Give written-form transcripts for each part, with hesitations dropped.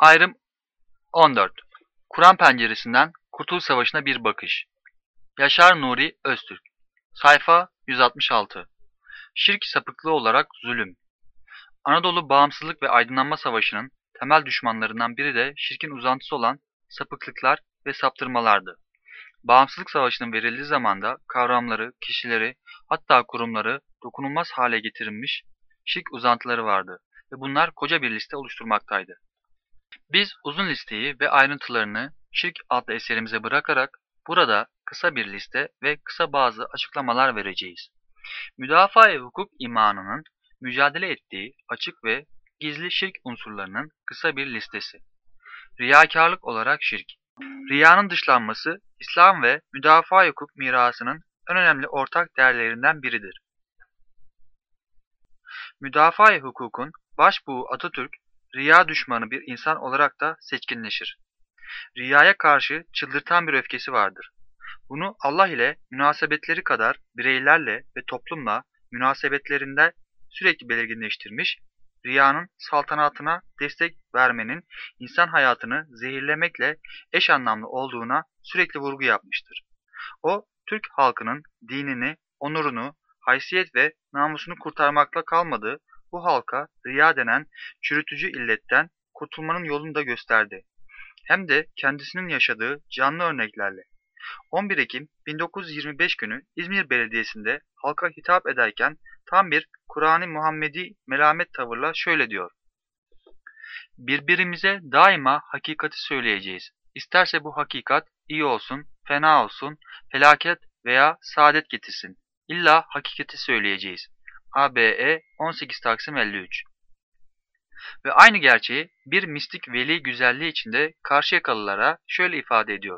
Ayrım 14. Kur'an penceresinden Kurtuluş Savaşı'na bir bakış. Yaşar Nuri Öztürk. Sayfa 166. Şirk sapıklığı olarak zulüm. Anadolu Bağımsızlık ve Aydınlanma Savaşı'nın temel düşmanlarından biri de şirkin uzantısı olan sapıklıklar ve saptırmalardı. Bağımsızlık Savaşı'nın verildiği zamanda kavramları, kişileri, hatta kurumları dokunulmaz hale getirilmiş şirk uzantıları vardı ve bunlar koca bir liste oluşturmaktaydı. Biz uzun listeyi ve ayrıntılarını Şirk adlı eserimize bırakarak burada kısa bir liste ve kısa bazı açıklamalar vereceğiz. Müdafaa-i hukuk imanının mücadele ettiği açık ve gizli şirk unsurlarının kısa bir listesi. Riyakarlık olarak şirk. Riyanın dışlanması İslam ve müdafaa-i hukuk mirasının en önemli ortak değerlerinden biridir. Müdafaa-i hukukun başbuğu Atatürk, riya düşmanı bir insan olarak da seçkinleşir. Riyaya karşı çıldırtan bir öfkesi vardır. Bunu Allah ile münasebetleri kadar bireylerle ve toplumla münasebetlerinde sürekli belirginleştirmiş, riyanın saltanatına destek vermenin insan hayatını zehirlemekle eş anlamlı olduğuna sürekli vurgu yapmıştır. O, Türk halkının dinini, onurunu, haysiyet ve namusunu kurtarmakla kalmadı, bu halka riya denen çürütücü illetten kurtulmanın yolunu da gösterdi. Hem de kendisinin yaşadığı canlı örneklerle. 11 Ekim 1925 günü İzmir Belediyesi'nde halka hitap ederken tam bir Kur'an-ı Muhammedi melamet tavırla şöyle diyor: "Birbirimize daima hakikati söyleyeceğiz. İsterse bu hakikat iyi olsun, fena olsun, felaket veya saadet getirsin. İlla hakikati söyleyeceğiz." ABE 18 Taksim 53. Ve aynı gerçeği bir mistik veli güzelliği içinde Karşıyakalılara şöyle ifade ediyor: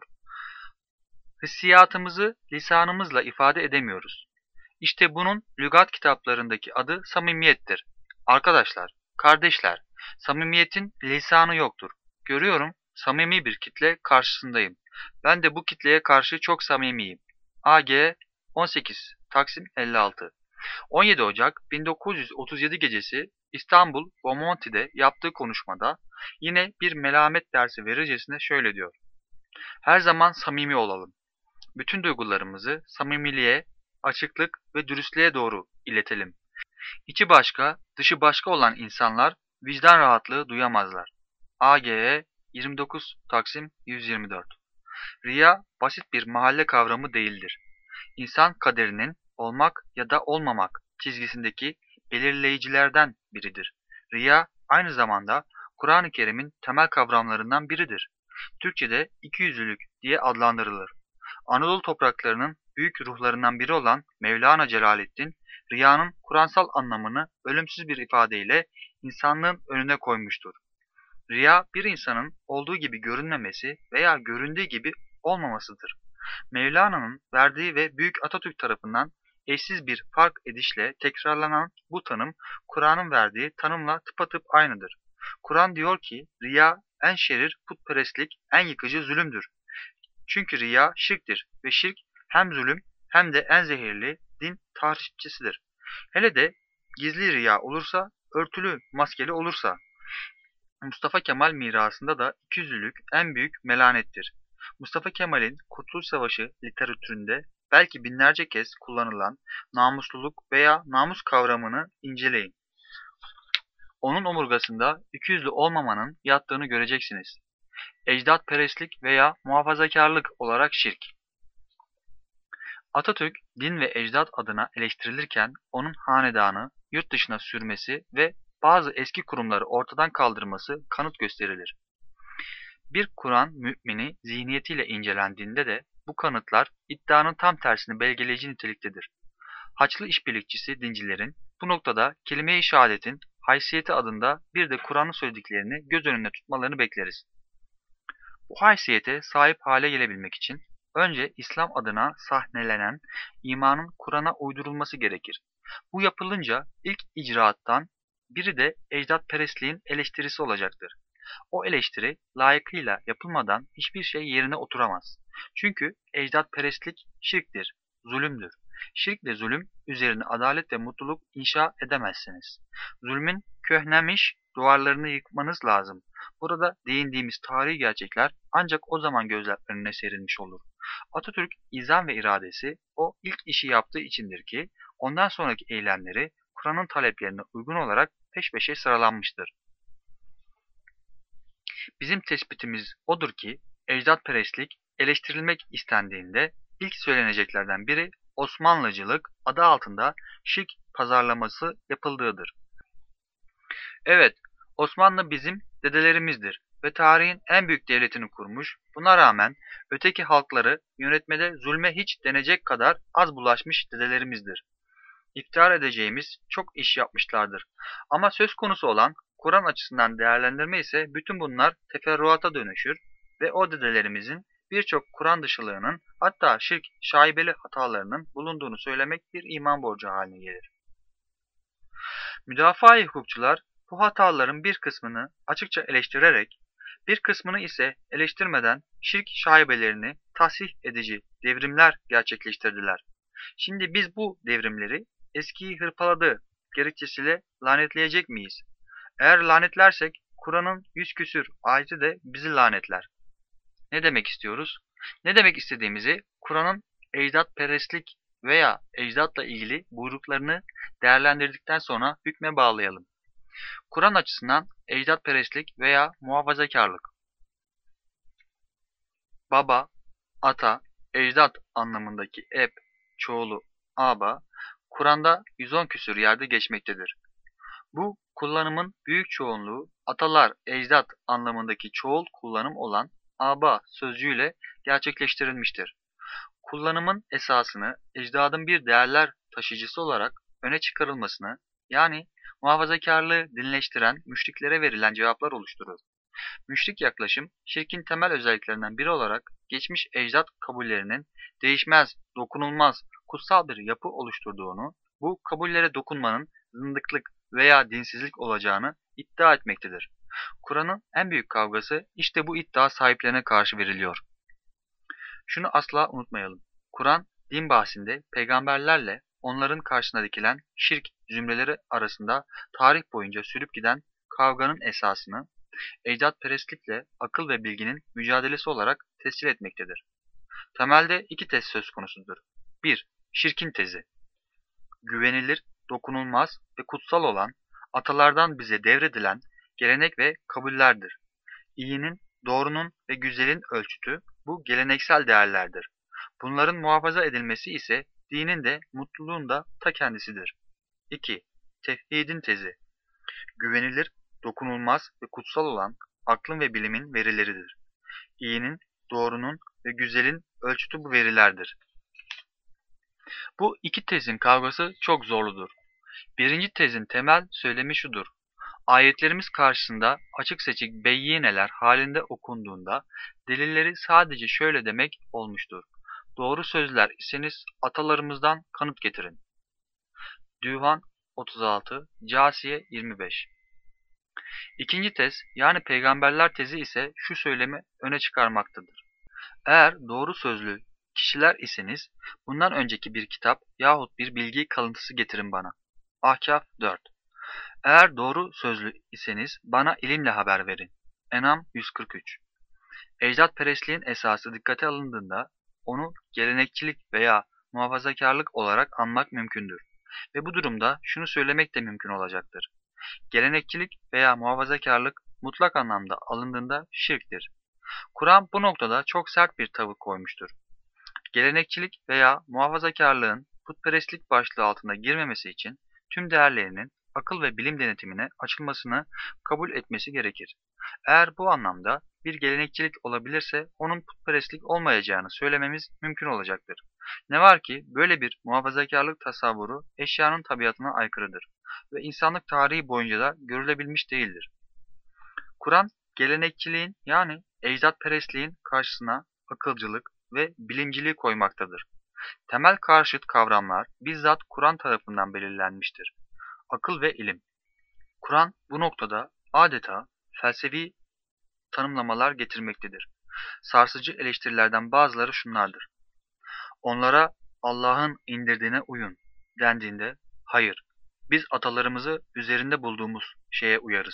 "Hissiyatımızı lisanımızla ifade edemiyoruz. İşte bunun lügat kitaplarındaki adı samimiyettir. Arkadaşlar, kardeşler, samimiyetin lisanı yoktur. Görüyorum, samimi bir kitle karşısındayım. Ben de bu kitleye karşı çok samimiyim." AG 18 Taksim 56. 17 Ocak 1937 gecesi İstanbul Bomonti'de yaptığı konuşmada yine bir melamet dersi verircesine şöyle diyor: "Her zaman samimi olalım. Bütün duygularımızı samimiliğe, açıklık ve dürüstlüğe doğru iletelim. İçi başka, dışı başka olan insanlar vicdan rahatlığı duyamazlar." AGE 29 Taksim 124. Riya basit bir mahalle kavramı değildir. İnsan kaderinin olmak ya da olmamak çizgisindeki belirleyicilerden biridir. Riya aynı zamanda Kur'an-ı Kerim'in temel kavramlarından biridir. Türkçe'de ikiyüzlülük diye adlandırılır. Anadolu topraklarının büyük ruhlarından biri olan Mevlana Celaleddin, riyanın Kur'ansal anlamını ölümsüz bir ifadeyle insanlığın önüne koymuştur. Riya bir insanın olduğu gibi görünmemesi veya göründüğü gibi olmamasıdır. Mevlana'nın verdiği ve Büyük Atatürk tarafından eşsiz bir fark edişle tekrarlanan bu tanım, Kur'an'ın verdiği tanımla tıpatıp aynıdır. Kur'an diyor ki, riya en şerir putperestlik, en yıkıcı zulümdür. Çünkü riya şirktir ve şirk hem zulüm hem de en zehirli din tarihçisidir. Hele de gizli riya olursa, örtülü, maskeli olursa. Mustafa Kemal mirasında da ikiyüzlülük en büyük melanettir. Mustafa Kemal'in Kurtuluş Savaşı literatüründe belki binlerce kez kullanılan namusluluk veya namus kavramını inceleyin. Onun omurgasında ikiyüzlü olmamanın yattığını göreceksiniz. Ecdatperestlik veya muhafazakarlık olarak şirk. Atatürk, din ve ecdat adına eleştirilirken onun hanedanı yurt dışına sürmesi ve bazı eski kurumları ortadan kaldırması kanıt gösterilir. Bir Kur'an mümini zihniyetiyle incelendiğinde de bu kanıtlar iddianın tam tersini belgeleyici niteliktedir. Haçlı işbirlikçisi dincilerin bu noktada kelime-i şehadetin haysiyeti adında bir de Kur'an'ın söylediklerini göz önünde tutmalarını bekleriz. Bu haysiyete sahip hale gelebilmek için önce İslam adına sahnelenen imanın Kur'an'a uydurulması gerekir. Bu yapılınca ilk icraattan biri de ecdatperestliğin eleştirisi olacaktır. O eleştiri layıkıyla yapılmadan hiçbir şey yerine oturamaz. Çünkü ecdatperestlik şirktir, zulümdür. Şirk ve zulüm üzerine adalet ve mutluluk inşa edemezsiniz. Zulmün köhnemiş duvarlarını yıkmanız lazım. Burada değindiğimiz tarihi gerçekler ancak o zaman gözler önüne serilmiş olur. Atatürk izan ve iradesi o ilk işi yaptığı içindir ki ondan sonraki eylemleri Kur'an'ın taleplerine uygun olarak peş peşe sıralanmıştır. Bizim tespitimiz odur ki ecdatperestlik eleştirilmek istendiğinde ilk söyleneceklerden biri Osmanlıcılık adı altında şirk pazarlaması yapıldığıdır. Evet, Osmanlı bizim dedelerimizdir ve tarihin en büyük devletini kurmuş, buna rağmen öteki halkları yönetmede zulme hiç denecek kadar az bulaşmış dedelerimizdir. İftihar edeceğimiz çok iş yapmışlardır. Ama söz konusu olan Kur'an açısından değerlendirme ise bütün bunlar teferruata dönüşür ve o dedelerimizin birçok Kur'an dışılığının hatta şirk şaibeli hatalarının bulunduğunu söylemek bir iman borcu haline gelir. Müdafaa-i hukukçular bu hataların bir kısmını açıkça eleştirerek bir kısmını ise eleştirmeden şirk şaibelerini tahsih edici devrimler gerçekleştirdiler. Şimdi biz bu devrimleri eskiyi hırpaladığı gerekçesiyle lanetleyecek miyiz? Eğer lanetlersek Kur'an'ın 100 küsür ayeti de bizi lanetler. Ne demek istiyoruz? Ne demek istediğimizi Kur'an'ın ecdatperestlik veya ecdatla ilgili buyruklarını değerlendirdikten sonra hükme bağlayalım. Kur'an açısından ecdatperestlik veya muhafazakarlık. Baba, ata, ecdat anlamındaki eb, çoğulu, aba, Kur'an'da 110 küsur yerde geçmektedir. Bu kullanımın büyük çoğunluğu atalar, ecdat anlamındaki çoğul kullanım olan aba sözcüğüyle gerçekleştirilmiştir. Kullanımın esasını ecdadın bir değerler taşıyıcısı olarak öne çıkarılmasını, yani muhafazakarlığı dinleştiren müşriklere verilen cevaplar oluşturur. Müşrik yaklaşım, şirkin temel özelliklerinden biri olarak geçmiş ecdat kabullerinin değişmez, dokunulmaz, kutsal bir yapı oluşturduğunu, bu kabullere dokunmanın zındıklık veya dinsizlik olacağını iddia etmektedir. Kur'an'ın en büyük kavgası işte bu iddia sahiplerine karşı veriliyor. Şunu asla unutmayalım. Kur'an, din bahsinde peygamberlerle onların karşısına dikilen şirk zümreleri arasında tarih boyunca sürüp giden kavganın esasını, ecdatperestlikle akıl ve bilginin mücadelesi olarak tescil etmektedir. Temelde iki tez söz konusudur. 1. Şirkin tezi. Güvenilir, dokunulmaz ve kutsal olan, atalardan bize devredilen gelenek ve kabullerdir. İyinin, doğrunun ve güzelin ölçütü bu geleneksel değerlerdir. Bunların muhafaza edilmesi ise dinin de mutluluğun da ta kendisidir. 2. Tevhidin tezi. Güvenilir, dokunulmaz ve kutsal olan aklın ve bilimin verileridir. İyinin, doğrunun ve güzelin ölçütü bu verilerdir. Bu iki tezin kavgası çok zorludur. Birinci tezin temel söylemi şudur. Ayetlerimiz karşısında açık seçik beyyineler halinde okunduğunda delilleri sadece şöyle demek olmuştur. Doğru sözler iseniz atalarımızdan kanıt getirin. Dühan 36, Câsiye 25. İkinci tez yani peygamberler tezi ise şu söylemi öne çıkarmaktadır. Eğer doğru sözlü kişiler iseniz bundan önceki bir kitap yahut bir bilgi kalıntısı getirin bana. Ahkâf 4. Eğer doğru sözlü iseniz bana ilimle haber verin. En'am 143. Ecdatperestliğin esası dikkate alındığında onu gelenekçilik veya muhafazakarlık olarak anmak mümkündür. Ve bu durumda şunu söylemek de mümkün olacaktır. Gelenekçilik veya muhafazakarlık mutlak anlamda alındığında şirktir. Kur'an bu noktada çok sert bir tavır koymuştur. Gelenekçilik veya muhafazakarlığın putperestlik başlığı altında girmemesi için tüm değerlerinin akıl ve bilim denetimine açılmasını kabul etmesi gerekir. Eğer bu anlamda bir gelenekçilik olabilirse onun putperestlik olmayacağını söylememiz mümkün olacaktır. Ne var ki böyle bir muhafazakarlık tasavvuru eşyanın tabiatına aykırıdır ve insanlık tarihi boyunca da görülebilmiş değildir. Kur'an, gelenekçiliğin yani ecdatperestliğin karşısına akılcılık ve bilimciliği koymaktadır. Temel karşıt kavramlar bizzat Kur'an tarafından belirlenmiştir. Akıl ve ilim. Kur'an bu noktada adeta felsefi tanımlamalar getirmektedir. Sarsıcı eleştirilerden bazıları şunlardır. Onlara Allah'ın indirdiğine uyun dendiğinde hayır, biz atalarımızı üzerinde bulduğumuz şeye uyarız.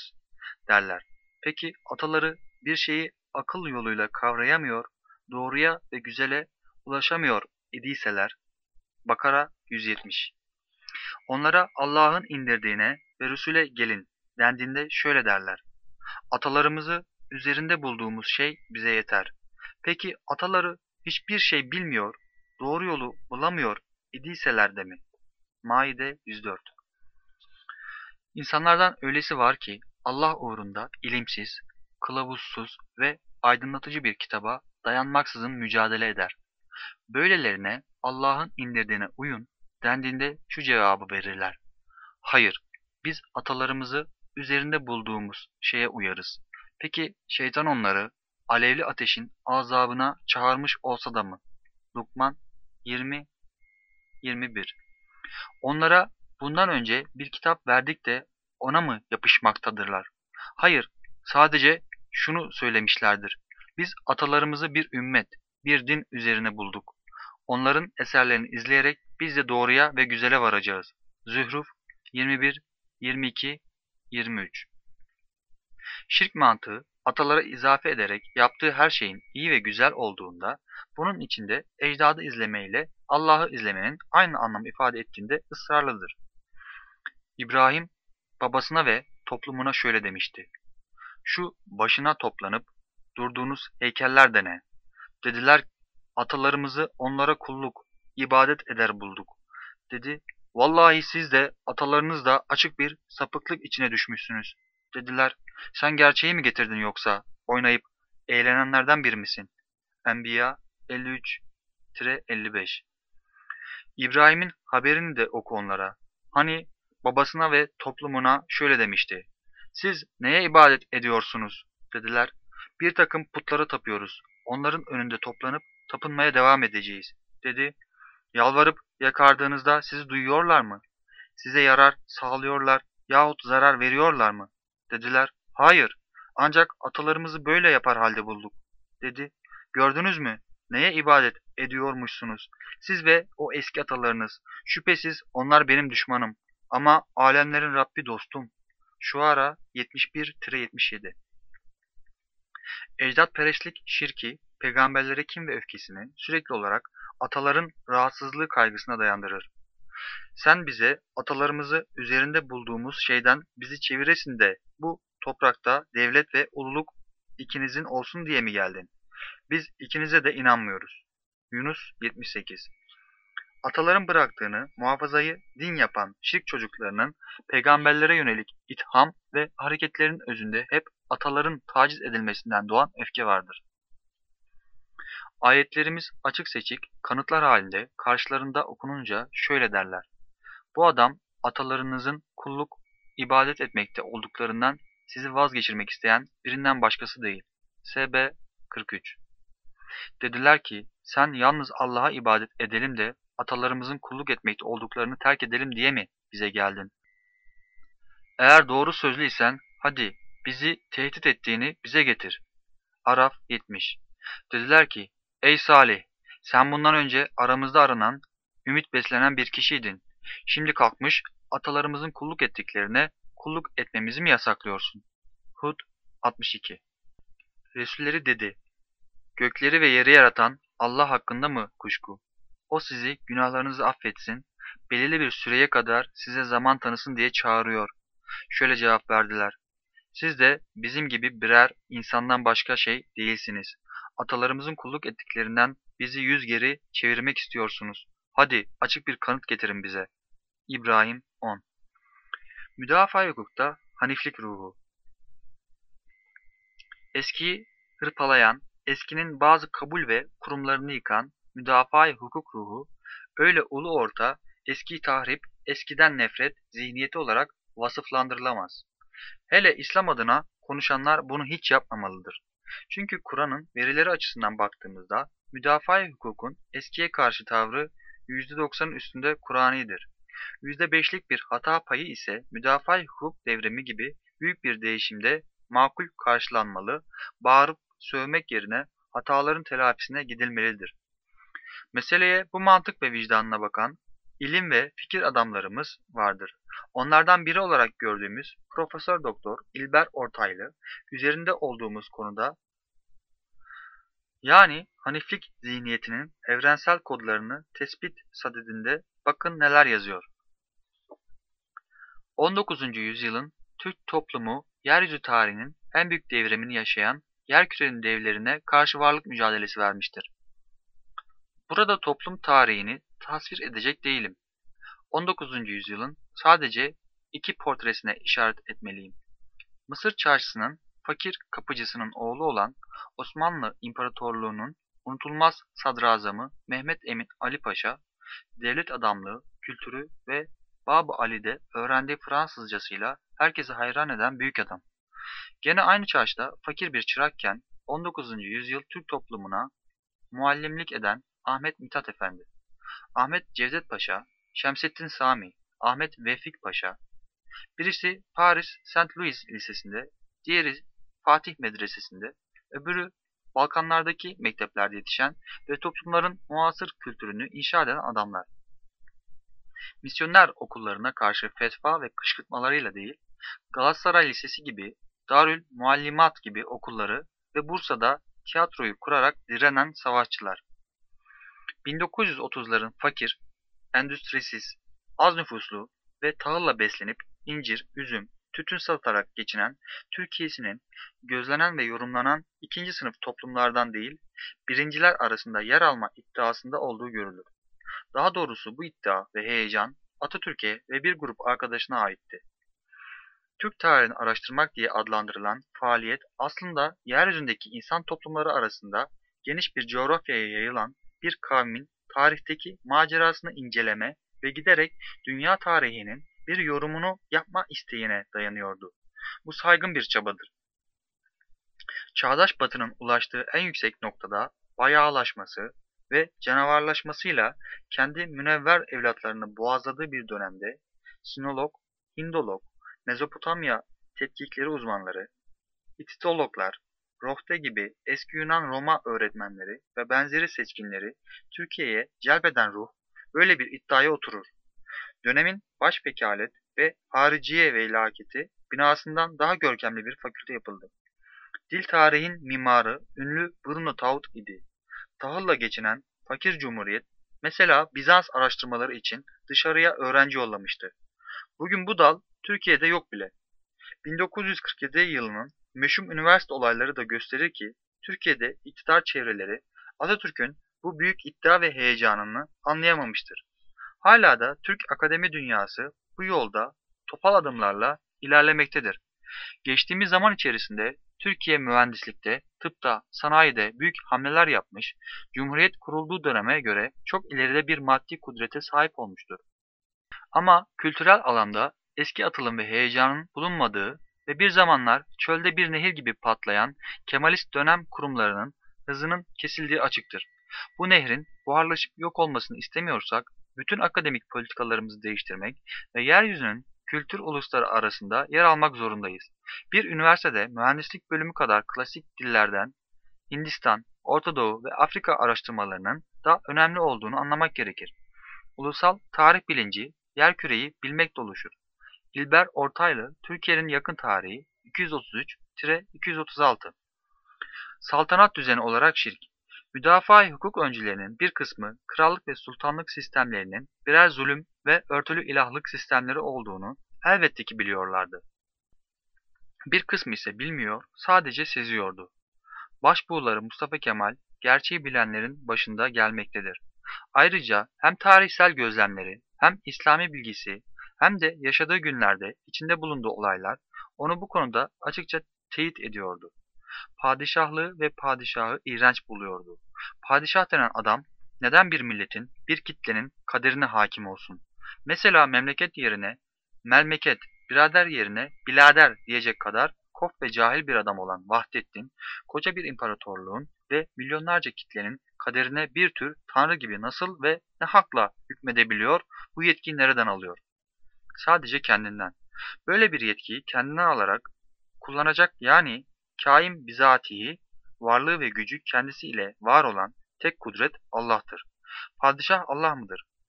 derler. Peki ataları bir şeyi akıl yoluyla kavrayamıyor, doğruya ve güzele ulaşamıyor idiyseler, Bakara 170. Onlara Allah'ın indirdiğine ve Resul'e gelin dendiğinde şöyle derler. Atalarımızı üzerinde bulduğumuz şey bize yeter. Peki ataları hiçbir şey bilmiyor, doğru yolu bulamıyor idiyseler de mi? Maide 104. İnsanlardan öylesi var ki Allah uğrunda ilimsiz, kılavuzsuz ve aydınlatıcı bir kitaba dayanmaksızın mücadele eder. Böylelerine Allah'ın indirdiğine uyun dendiğinde şu cevabı verirler. Hayır, biz atalarımızı üzerinde bulduğumuz şeye uyarız. Peki şeytan onları alevli ateşin azabına çağırmış olsa da mı? Lukman 20-21. Onlara bundan önce bir kitap verdik de ona mı yapışmaktadırlar? Hayır, sadece şunu söylemişlerdir. Biz atalarımızı bir ümmet, bir din üzerine bulduk. Onların eserlerini izleyerek biz de doğruya ve güzele varacağız. Zühruf 21, 22, 23. Şirk mantığı atalara izafe ederek yaptığı her şeyin iyi ve güzel olduğunda bunun içinde ecdadı izlemeyle Allah'ı izlemenin aynı anlam ifade ettiğinde ısrarlıdır. İbrahim babasına ve toplumuna şöyle demişti. Şu başına toplanıp durduğunuz heykeller de ne? Dediler atalarımızı onlara kulluk, ibadet eder bulduk. Dedi, vallahi siz de atalarınız da açık bir sapıklık içine düşmüşsünüz. Dediler, sen gerçeği mi getirdin yoksa oynayıp eğlenenlerden biri misin? Enbiya 53-55. İbrahim'in haberini de oku onlara. Hani babasına ve toplumuna şöyle demişti. Siz neye ibadet ediyorsunuz? Dediler. Bir takım putlara tapıyoruz. Onların önünde toplanıp tapınmaya devam edeceğiz. Dedi. Yalvarıp yakardığınızda sizi duyuyorlar mı? Size yarar sağlıyorlar yahut zarar veriyorlar mı? Dediler. Hayır. Ancak atalarımızı böyle yapar halde bulduk. Dedi. Gördünüz mü? Neye ibadet ediyormuşsunuz? Siz ve o eski atalarınız. Şüphesiz onlar benim düşmanım. Ama alemlerin Rabbi dostum. Şuara 71-77. Ecdatperestlik şirki, peygamberlere kin ve öfkesini sürekli olarak ataların rahatsızlığı kaygısına dayandırır. Sen bize atalarımızı üzerinde bulduğumuz şeyden bizi çeviresin de bu toprakta devlet ve ululuk ikinizin olsun diye mi geldin? Biz ikinize de inanmıyoruz. Yunus 78. Ataların bıraktığını muhafazayı din yapan şirk çocuklarının peygamberlere yönelik itham ve hareketlerin özünde hep ataların taciz edilmesinden doğan öfke vardır. Ayetlerimiz açık seçik kanıtlar halinde karşılarında okununca şöyle derler. Bu adam atalarınızın kulluk, ibadet etmekte olduklarından sizi vazgeçirmek isteyen birinden başkası değil. S.B. 43. Dediler ki sen yalnız Allah'a ibadet edelim de atalarımızın kulluk etmekte olduklarını terk edelim diye mi bize geldin? Eğer doğru sözlüysen hadi bizi tehdit ettiğini bize getir. Araf 70. Dediler ki ey Salih sen bundan önce aramızda aranan, ümit beslenen bir kişiydin. Şimdi kalkmış atalarımızın kulluk ettiklerine kulluk etmemizi mi yasaklıyorsun? Hud 62. Resulleri dedi. Gökleri ve yeri yaratan Allah hakkında mı kuşku? O sizi günahlarınızı affetsin, belirli bir süreye kadar size zaman tanısın diye çağırıyor. Şöyle cevap verdiler. Siz de bizim gibi birer insandan başka şey değilsiniz. Atalarımızın kulluk ettiklerinden bizi yüz geri çevirmek istiyorsunuz. Hadi açık bir kanıt getirin bize. İbrahim 10. Müdafaa hukukta haniflik ruhu. Eskiyi hırpalayan, eskinin bazı kabul ve kurumlarını yıkan müdafaa hukuk ruhu, öyle ulu orta, eski tahrip, eskiden nefret zihniyeti olarak vasıflandırılamaz. Hele İslam adına konuşanlar bunu hiç yapmamalıdır. Çünkü Kur'an'ın verileri açısından baktığımızda müdafaa hukukun eskiye karşı tavrı %90'ın üstünde Kur'anidir. %5'lik bir hata payı ise müdafaa hukuk devrimi gibi büyük bir değişimde makul karşılanmalı, bağırıp sövmek yerine hataların telafisine gidilmelidir. Meseleye bu mantık ve vicdanına bakan ilim ve fikir adamlarımız vardır. Onlardan biri olarak gördüğümüz Profesör Doktor İlber Ortaylı, üzerinde olduğumuz konuda yani Haniflik zihniyetinin evrensel kodlarını tespit sadedinde bakın neler yazıyor. 19. yüzyılın Türk toplumu yeryüzü tarihinin en büyük devrimini yaşayan yerkürenin devlerine karşı varlık mücadelesi vermiştir. Burada toplum tarihini tasvir edecek değilim. 19. yüzyılın sadece iki portresine işaret etmeliyim. Mısır çarşısının fakir kapıcısının oğlu olan Osmanlı İmparatorluğu'nun unutulmaz sadrazamı Mehmet Emin Ali Paşa, devlet adamlığı, kültürü ve Bab-ı Ali'de öğrendiği Fransızcasıyla herkesi hayran eden büyük adam. Gene aynı çarşıda fakir bir çırakken 19. yüzyıl Türk toplumuna muallimlik eden Ahmet Mithat Efendi, Ahmet Cevdet Paşa, Şemsettin Sami, Ahmet Vefik Paşa, birisi Paris Saint Louis Lisesi'nde, diğeri Fatih Medresesi'nde, öbürü Balkanlardaki mekteplerde yetişen ve toplumların muasır kültürünü inşa eden adamlar. Misyoner okullarına karşı fetva ve kışkırtmalarıyla değil, Galatasaray Lisesi gibi, Darül Muallimat gibi okulları ve Bursa'da tiyatroyu kurarak direnen savaşçılar. 1930'ların fakir, endüstrisiz, az nüfuslu ve tahılla beslenip incir, üzüm, tütün satarak geçinen Türkiye'sinin gözlenen ve yorumlanan ikinci sınıf toplumlardan değil, birinciler arasında yer alma iddiasında olduğu görülür. Daha doğrusu bu iddia ve heyecan Atatürk'e ve bir grup arkadaşına aitti. Türk tarihini araştırmak diye adlandırılan faaliyet aslında yeryüzündeki insan toplumları arasında geniş bir coğrafyaya yayılan bir kavmin tarihteki macerasını inceleme ve giderek dünya tarihinin bir yorumunu yapma isteğine dayanıyordu. Bu saygın bir çabadır. Çağdaş Batı'nın ulaştığı en yüksek noktada bayağılaşması ve canavarlaşmasıyla kendi münevver evlatlarını boğazladığı bir dönemde sinolog, Hindolog, Mezopotamya tetkikleri uzmanları, Hititologlar, Rohde gibi eski Yunan Roma öğretmenleri ve benzeri seçkinleri Türkiye'ye celbeden ruh böyle bir iddiaya oturur. Dönemin başvekalet ve hariciye velaketi binasından daha görkemli bir fakülte yapıldı. Dil tarihin mimarı ünlü Bruno Taut idi. Tahılla geçinen fakir cumhuriyet mesela Bizans araştırmaları için dışarıya öğrenci yollamıştı. Bugün bu dal Türkiye'de yok bile. 1947 yılının meşhum üniversite olayları da gösterir ki Türkiye'de iktidar çevreleri Atatürk'ün bu büyük iddia ve heyecanını anlayamamıştır. Hala da Türk akademi dünyası bu yolda topal adımlarla ilerlemektedir. Geçtiğimiz zaman içerisinde Türkiye mühendislikte, tıpta, sanayide büyük hamleler yapmış, Cumhuriyet kurulduğu döneme göre çok ileride bir maddi kudrete sahip olmuştur. Ama kültürel alanda eski atılım ve heyecanın bulunmadığı ve bir zamanlar çölde bir nehir gibi patlayan Kemalist dönem kurumlarının hızının kesildiği açıktır. Bu nehrin buharlaşıp yok olmasını istemiyorsak, bütün akademik politikalarımızı değiştirmek ve yeryüzünün kültür ulusları arasında yer almak zorundayız. Bir üniversitede mühendislik bölümü kadar klasik dillerden Hindistan, Orta Doğu ve Afrika araştırmalarının da önemli olduğunu anlamak gerekir. Ulusal tarih bilinci yerküreyi bilmekle oluşur. İlber Ortaylı, Türkiye'nin yakın tarihi 233-236. Saltanat düzeni olarak şirk. Müdafaa hukuk öncülerinin bir kısmı krallık ve sultanlık sistemlerinin birer zulüm ve örtülü ilahlık sistemleri olduğunu elbette ki biliyorlardı. Bir kısmı ise bilmiyor, sadece seziyordu. Başbuğları Mustafa Kemal, gerçeği bilenlerin başında gelmektedir. Ayrıca hem tarihsel gözlemleri, hem İslami bilgisi, hem de yaşadığı günlerde içinde bulunduğu olaylar onu bu konuda açıkça teyit ediyordu. Padişahlığı ve padişahı iğrenç buluyordu. Padişah denen adam neden bir milletin, bir kitlenin kaderine hakim olsun? Mesela memleket yerine melmeket, birader yerine bilader diyecek kadar kof ve cahil bir adam olan Vahdettin, koca bir imparatorluğun ve milyonlarca kitlenin kaderine bir tür tanrı gibi nasıl ve ne hakla hükmedebiliyor, bu yetkiyi nereden alıyor? Sadece kendinden. Böyle bir yetkiyi kendinden alarak kullanacak yani kaim bizatihi, varlığı ve gücü kendisi ile var olan tek kudret Allah'tır. Padişah Allah mıdır?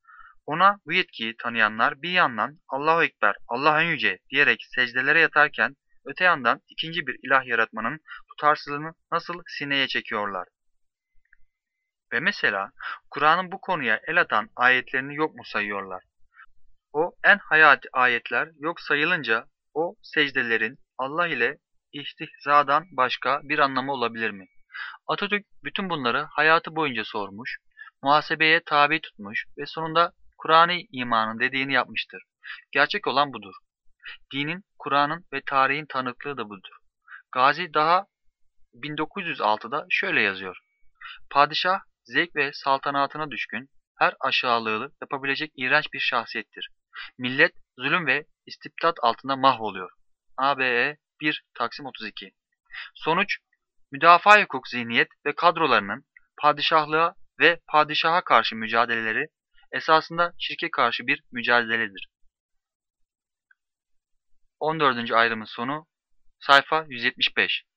Ona bu yetkiyi tanıyanlar bir yandan Allahu Ekber, Allah en yüce diyerek secdelere yatarken öte yandan ikinci bir ilah yaratmanın tutarsızlığını nasıl sineye çekiyorlar. Ve mesela Kur'an'ın bu konuya el atan ayetlerini yok mu sayıyorlar? O en hayati ayetler yok sayılınca o secdelerin Allah ile istihzadan başka bir anlamı olabilir mi? Atatürk bütün bunları hayatı boyunca sormuş, muhasebeye tabi tutmuş ve sonunda Kur'an-ı imanın dediğini yapmıştır. Gerçek olan budur. Dinin, Kur'an'ın ve tarihin tanıklığı da budur. Gazi daha 1906'da şöyle yazıyor. Padişah, zevk ve saltanatına düşkün, her aşağılığı yapabilecek iğrenç bir şahsiyettir. Millet, zulüm ve istibdat altında mahvoluyor. ABE 1 Taksim 32. Sonuç, müdafaa hukuk zihniyet ve kadrolarının padişahlığa ve padişaha karşı mücadeleleri esasında şirke karşı bir mücadeledir. 14. ayrımın sonu sayfa 175.